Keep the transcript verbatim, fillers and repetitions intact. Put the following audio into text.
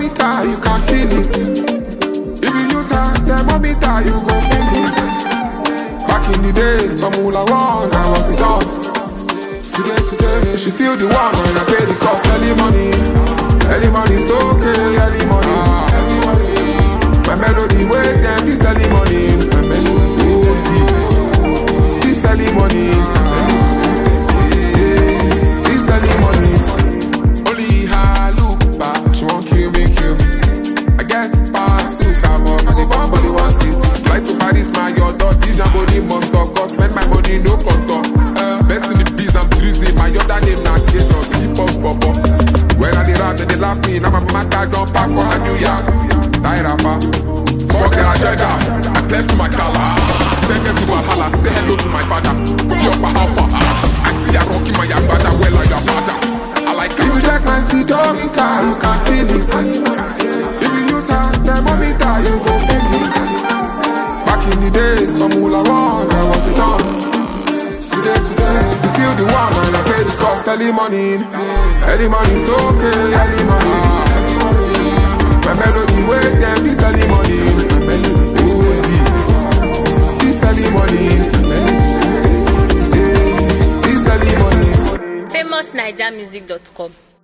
speedometer, you can feel it. If you use her thermometer, you go feel it. Back in the days, Formula One, I was it on. Today, today, she's still the one, and I pay the cost. Early money, early money, it's okay, early money. Early money. My melody, wait, then this early money. My melody, oh, this early money. This early money. Only her look back, she won't kill me, kill me. I get past to come up, and the bomb body wants it. Fly to Paris, man, your dog, this body must talk. Spend my money, no contour. Uh, best in the biz, I'm drizzy. My other name, not Gatos, hip hop, pop up. When I did rap, they laugh me. Now my mama tag don't pack for a New York. Die rapper. Fuck their agenda. I left to my color. Send them to Valhalla. Say hello to my father. Put your power for I see a rock in my yabada. Well, like your father. I like it. If you check my speedometer, you can feel it. If you use her thermometer, you go feel it. Back in the days, Formula One, I was it on. Today, today, you still the one, and I pay the cost. Early money, early money, it's okay, early money. My melody, wait, then this early money. My melody, oh, this early money. This early money. famous naija music dot com